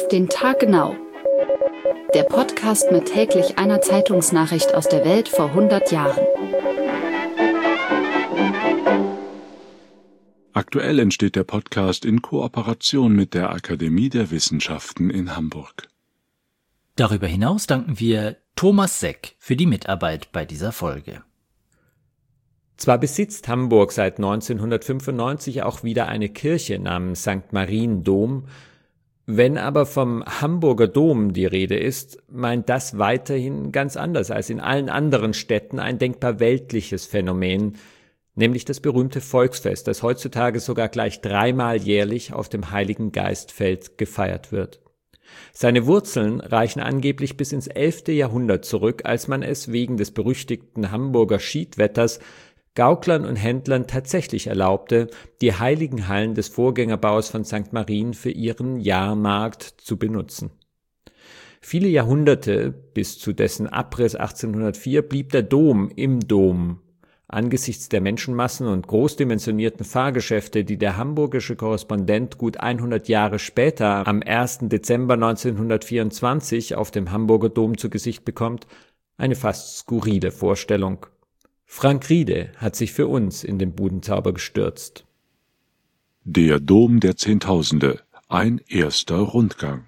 den Tag genau. Der Podcast mit täglich einer Zeitungsnachricht aus der Welt vor 100 Jahren. Aktuell entsteht der Podcast in Kooperation mit der Akademie der Wissenschaften in Hamburg. Darüber hinaus danken wir Thomas Seck für die Mitarbeit bei dieser Folge. Zwar besitzt Hamburg seit 1995 auch wieder eine Kirche namens St. Mariendom, wenn aber vom Hamburger Dom die Rede ist, meint das weiterhin ganz anders als in allen anderen Städten ein denkbar weltliches Phänomen, nämlich das berühmte Volksfest, das heutzutage sogar gleich 3-mal jährlich auf dem Heiligen Geistfeld gefeiert wird. Seine Wurzeln reichen angeblich bis ins 11. Jahrhundert zurück, als man es wegen des berüchtigten Hamburger Schiedwetters Gauklern und Händlern tatsächlich erlaubte, die heiligen Hallen des Vorgängerbaus von St. Marien für ihren Jahrmarkt zu benutzen. Viele Jahrhunderte, bis zu dessen Abriss 1804, blieb der Dom im Dom. Angesichts der Menschenmassen und großdimensionierten Fahrgeschäfte, die der hamburgische Korrespondent gut 100 Jahre später am 1. Dezember 1924 auf dem Hamburger Dom zu Gesicht bekommt, eine fast skurrile Vorstellung. Frank Riede hat sich für uns in den Budenzauber gestürzt. Der Dom der Zehntausende, ein erster Rundgang.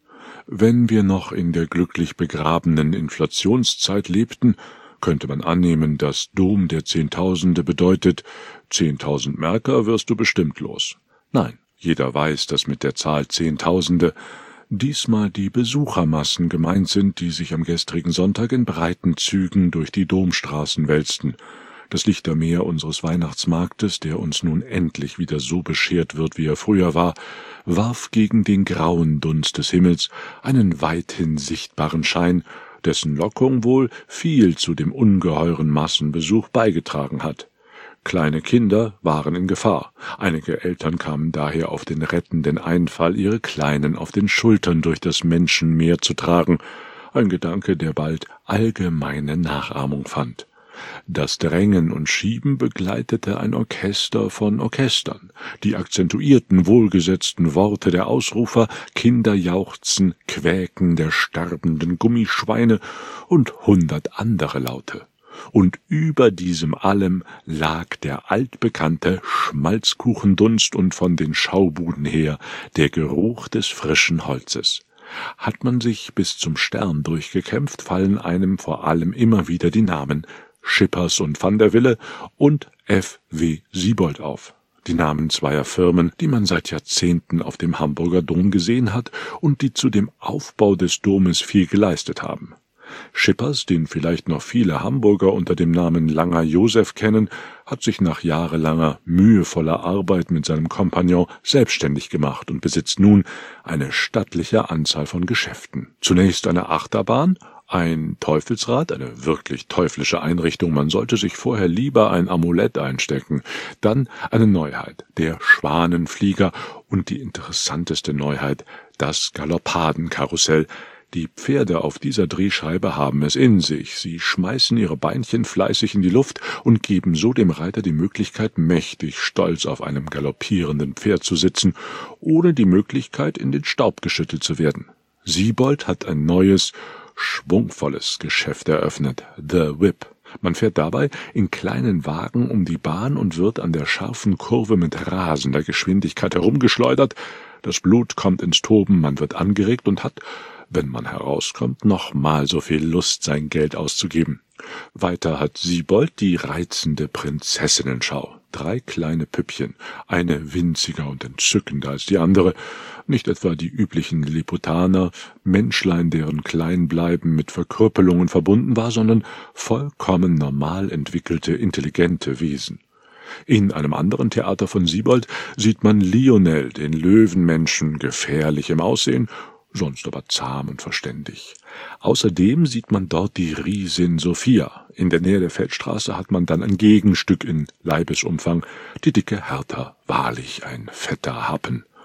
Wenn wir noch in der glücklich begrabenen Inflationszeit lebten, könnte man annehmen, dass Dom der Zehntausende bedeutet, 10.000 Märker wirst du bestimmt los. Nein, jeder weiß, dass mit der Zahl Zehntausende diesmal die Besuchermassen gemeint sind, die sich am gestrigen Sonntag in breiten Zügen durch die Domstraßen wälzten. Das Lichtermeer unseres Weihnachtsmarktes, der uns nun endlich wieder so beschert wird, wie er früher war, warf gegen den grauen Dunst des Himmels einen weithin sichtbaren Schein, dessen Lockung wohl viel zu dem ungeheuren Massenbesuch beigetragen hat. Kleine Kinder waren in Gefahr. Einige Eltern kamen daher auf den rettenden Einfall, ihre Kleinen auf den Schultern durch das Menschenmeer zu tragen, ein Gedanke, der bald allgemeine Nachahmung fand. Das Drängen und Schieben begleitete ein Orchester von Orchestern. Die akzentuierten, wohlgesetzten Worte der Ausrufer, Kinderjauchzen, Quäken der sterbenden Gummischweine und 100 andere Laute. Und über diesem allem lag der altbekannte Schmalzkuchendunst und von den Schaubuden her der Geruch des frischen Holzes. Hat man sich bis zum Stern durchgekämpft, fallen einem vor allem immer wieder die Namen Schippers und Van der Wille und F.W. Siebold auf. Die Namen zweier Firmen, die man seit Jahrzehnten auf dem Hamburger Dom gesehen hat und die zu dem Aufbau des Domes viel geleistet haben. Schippers, den vielleicht noch viele Hamburger unter dem Namen Langer Josef kennen, hat sich nach jahrelanger, mühevoller Arbeit mit seinem Kompagnon selbstständig gemacht und besitzt nun eine stattliche Anzahl von Geschäften. Zunächst eine Achterbahn, ein Teufelsrad, eine wirklich teuflische Einrichtung, man sollte sich vorher lieber ein Amulett einstecken, dann eine Neuheit, der Schwanenflieger und die interessanteste Neuheit, das Galoppadenkarussell. Die Pferde auf dieser Drehscheibe haben es in sich. Sie schmeißen ihre Beinchen fleißig in die Luft und geben so dem Reiter die Möglichkeit, mächtig stolz auf einem galoppierenden Pferd zu sitzen, ohne die Möglichkeit, in den Staub geschüttelt zu werden. Siebold hat ein neues, schwungvolles Geschäft eröffnet, The Whip. Man fährt dabei in kleinen Wagen um die Bahn und wird an der scharfen Kurve mit rasender Geschwindigkeit herumgeschleudert. Das Blut kommt ins Toben, man wird angeregt und hat, wenn man herauskommt, nochmal so viel Lust, sein Geld auszugeben. Weiter hat Siebold die reizende Prinzessinnenschau. 3 kleine Püppchen, eine winziger und entzückender als die andere, nicht etwa die üblichen Lilliputaner, Menschlein, deren Kleinbleiben mit Verkrüppelungen verbunden war, sondern vollkommen normal entwickelte, intelligente Wesen. In einem anderen Theater von Siebold sieht man Lionel, den Löwenmenschen, gefährlich im Aussehen, sonst aber zahm und verständig. Außerdem sieht man dort die Riesin Sophia. In der Nähe der Feldstraße hat man dann ein Gegenstück in Leibesumfang, die dicke Hertha, wahrlich ein fetter Happen.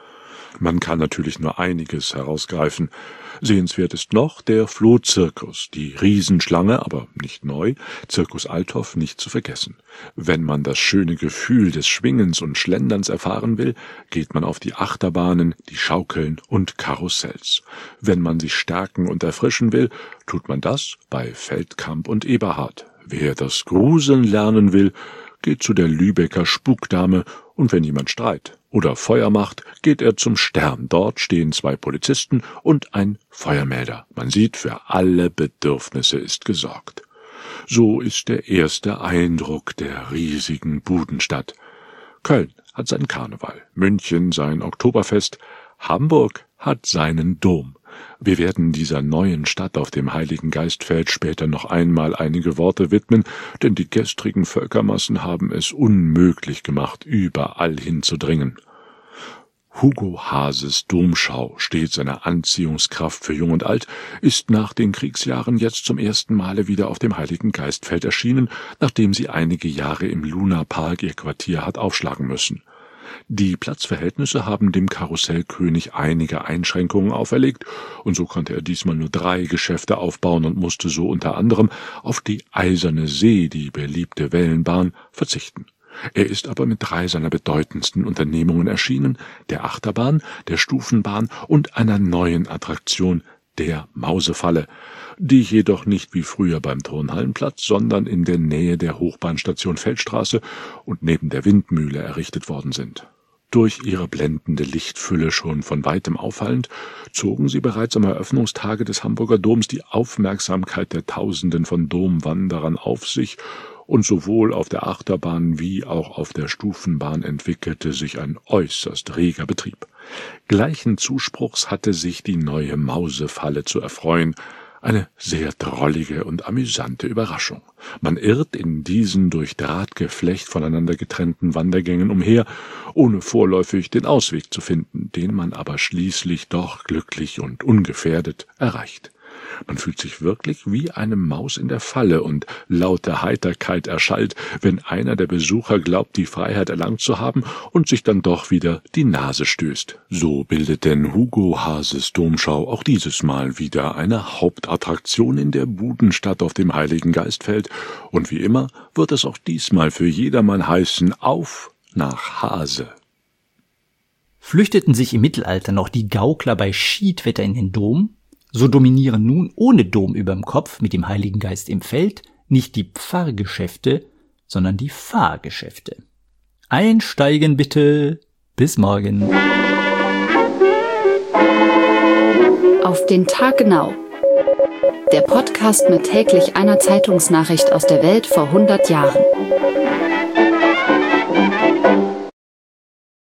Man kann natürlich nur einiges herausgreifen. Sehenswert ist noch der Flohzirkus, die Riesenschlange, aber nicht neu, Zirkus Althoff nicht zu vergessen. Wenn man das schöne Gefühl des Schwingens und Schlenderns erfahren will, geht man auf die Achterbahnen, die Schaukeln und Karussells. Wenn man sich stärken und erfrischen will, tut man das bei Feldkamp und Eberhard. Wer das Gruseln lernen will, geht zu der Lübecker Spukdame, und wenn jemand Streit oder Feuer macht, geht er zum Stern. Dort stehen 2 Polizisten und ein Feuermelder. Man sieht, für alle Bedürfnisse ist gesorgt. So ist der erste Eindruck der riesigen Budenstadt. Köln hat seinen Karneval, München sein Oktoberfest, Hamburg hat seinen Dom. Wir werden dieser neuen Stadt auf dem Heiligen Geistfeld später noch einmal einige Worte widmen, denn die gestrigen Völkermassen haben es unmöglich gemacht, überall hinzudringen. Hugo Haases Domschau, stets eine Anziehungskraft für Jung und Alt, ist nach den Kriegsjahren jetzt zum ersten Male wieder auf dem Heiligen Geistfeld erschienen, nachdem sie einige Jahre im Lunapark ihr Quartier hat aufschlagen müssen. Die Platzverhältnisse haben dem Karussellkönig einige Einschränkungen auferlegt, und so konnte er diesmal nur 3 Geschäfte aufbauen und musste so unter anderem auf die Eiserne See, die beliebte Wellenbahn, verzichten. Er ist aber mit 3 seiner bedeutendsten Unternehmungen erschienen, der Achterbahn, der Stufenbahn und einer neuen Attraktion, der Mausefalle, die jedoch nicht wie früher beim Turnhallenplatz, sondern in der Nähe der Hochbahnstation Feldstraße und neben der Windmühle errichtet worden sind. Durch ihre blendende Lichtfülle schon von weitem auffallend, zogen sie bereits am Eröffnungstage des Hamburger Doms die Aufmerksamkeit der Tausenden von Domwanderern auf sich, und sowohl auf der Achterbahn wie auch auf der Stufenbahn entwickelte sich ein äußerst reger Betrieb. Gleichen Zuspruchs hatte sich die neue Mausefalle zu erfreuen, eine sehr drollige und amüsante Überraschung. Man irrt in diesen durch Drahtgeflecht voneinander getrennten Wandergängen umher, ohne vorläufig den Ausweg zu finden, den man aber schließlich doch glücklich und ungefährdet erreicht. Man fühlt sich wirklich wie eine Maus in der Falle, und laute Heiterkeit erschallt, wenn einer der Besucher glaubt, die Freiheit erlangt zu haben und sich dann doch wieder die Nase stößt. So bildet denn Hugo Haases Domschau auch dieses Mal wieder eine Hauptattraktion in der Budenstadt auf dem Heiligen Geistfeld, und wie immer wird es auch diesmal für jedermann heißen: Auf nach Haase. Flüchteten sich im Mittelalter noch die Gaukler bei Schiedwetter in den Dom, so dominieren nun ohne Dom überm Kopf mit dem Heiligen Geist im Feld nicht die Pfarrgeschäfte, sondern die Fahrgeschäfte. Einsteigen bitte, bis morgen. Auf den Tag genau. Der Podcast mit täglich einer Zeitungsnachricht aus der Welt vor 100 Jahren.